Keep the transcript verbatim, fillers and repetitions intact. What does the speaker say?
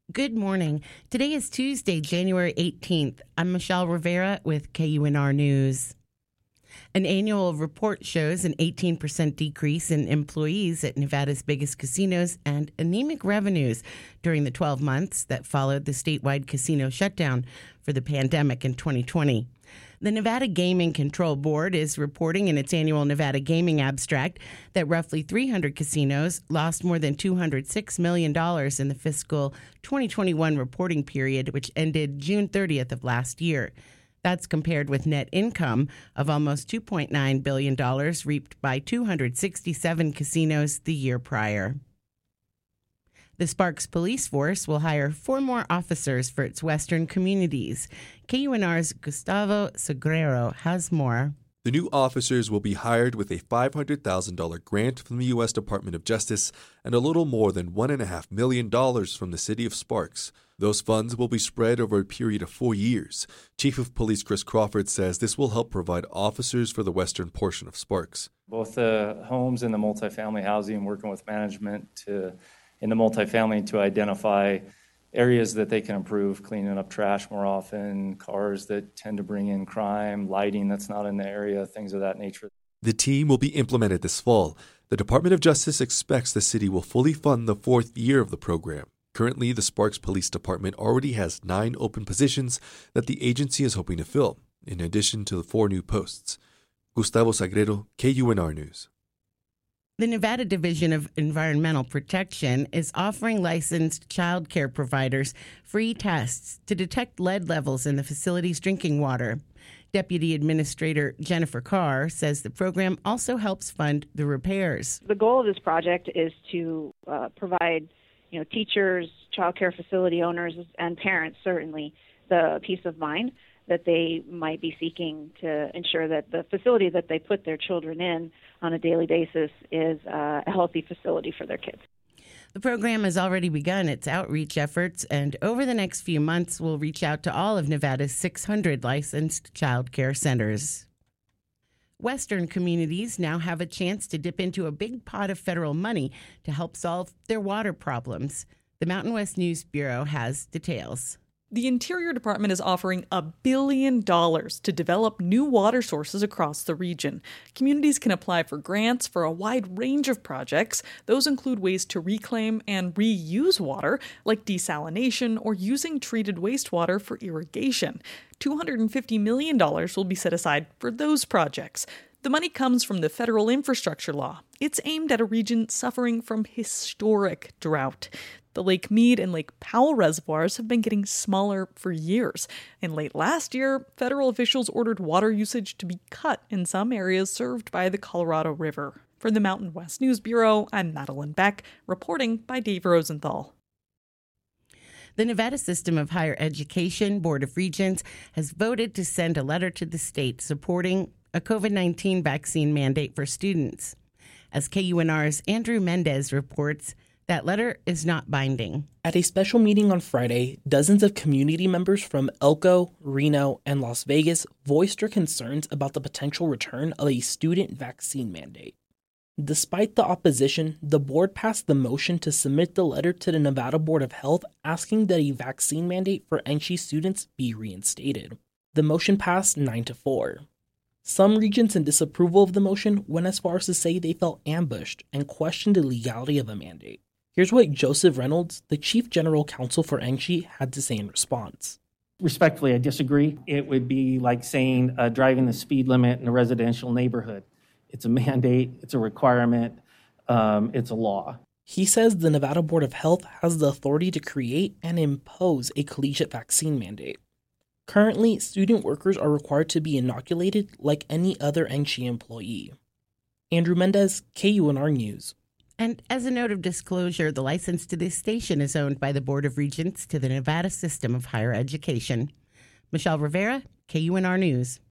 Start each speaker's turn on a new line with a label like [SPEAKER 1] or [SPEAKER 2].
[SPEAKER 1] Good morning. Today is Tuesday, January eighteenth. I'm Michelle Rivera with K U N R News. An annual report shows an eighteen percent decrease in employees at Nevada's biggest casinos and anemic revenues during the twelve months that followed the statewide casino shutdown for the pandemic in twenty twenty. The Nevada Gaming Control Board is reporting in its annual Nevada Gaming Abstract that roughly three hundred casinos lost more than two hundred six million dollars in the fiscal twenty twenty-one reporting period, which ended June thirtieth of last year. That's compared with net income of almost two point nine billion dollars reaped by two hundred sixty-seven casinos the year prior. The Sparks Police Force will hire four more officers for its western communities. K U N R's Gustavo Sagrero has more.
[SPEAKER 2] The new officers will be hired with a five hundred thousand dollars grant from the U S Department of Justice and a little more than one point five million dollars from the city of Sparks. Those funds will be spread over a period of four years. Chief of Police Chris Crawford says this will help provide officers for the western portion of Sparks.
[SPEAKER 3] Both the homes and the multifamily housing, working with management to in the multifamily to identify areas that they can improve, cleaning up trash more often, cars that tend to bring in crime, lighting that's not in the area, things of that nature.
[SPEAKER 2] The team will be implemented this fall. The Department of Justice expects the city will fully fund the fourth year of the program. Currently, the Sparks Police Department already has nine open positions that the agency is hoping to fill, in addition to the four new posts. Gustavo Sagrero, K U N R News.
[SPEAKER 1] The Nevada Division of Environmental Protection is offering licensed child care providers free tests to detect lead levels in the facility's drinking water. Deputy Administrator Jennifer Carr says the program also helps fund the repairs.
[SPEAKER 4] The goal of this project is to uh, provide, you know, teachers, child care facility owners, and parents certainly the peace of mind that they might be seeking to ensure that the facility that they put their children in on a daily basis is uh, a healthy facility for their kids.
[SPEAKER 1] The program has already begun its outreach efforts, and over the next few months will reach out to all of Nevada's six hundred licensed child care centers. Western communities now have a chance to dip into a big pot of federal money to help solve their water problems. The Mountain West News Bureau has details.
[SPEAKER 5] The Interior Department is offering a billion dollars to develop new water sources across the region. Communities can apply for grants for a wide range of projects. Those include ways to reclaim and reuse water, like desalination or using treated wastewater for irrigation. two hundred fifty million dollars will be set aside for those projects. The money comes from the federal infrastructure law. It's aimed at a region suffering from historic drought. The Lake Mead and Lake Powell reservoirs have been getting smaller for years. And late last year, federal officials ordered water usage to be cut in some areas served by the Colorado River. For the Mountain West News Bureau, I'm Madeline Beck, reporting by Dave Rosenthal.
[SPEAKER 1] The Nevada System of Higher Education Board of Regents has voted to send a letter to the state supporting a COVID nineteen vaccine mandate for students. As K U N R's Andrew Mendez reports, that letter is not binding.
[SPEAKER 6] At a special meeting on Friday, dozens of community members from Elko, Reno, and Las Vegas voiced their concerns about the potential return of a student vaccine mandate. Despite the opposition, the board passed the motion to submit the letter to the Nevada Board of Health asking that a vaccine mandate for N C students be reinstated. The motion passed nine to four. Some regents in disapproval of the motion went as far as to say they felt ambushed and questioned the legality of a mandate. Here's what Joseph Reynolds, the Chief General Counsel for N C, had to say in response.
[SPEAKER 7] Respectfully, I disagree. It would be like saying uh, driving the speed limit in a residential neighborhood. It's a mandate, it's a requirement, um, it's a law.
[SPEAKER 6] He says the Nevada Board of Health has the authority to create and impose a collegiate vaccine mandate. Currently, student workers are required to be inoculated like any other N C employee. Andrew Mendez, K U N R News.
[SPEAKER 1] And as a note of disclosure, the license to this station is owned by the Board of Regents to the Nevada System of Higher Education. Michelle Rivera, K U N R News.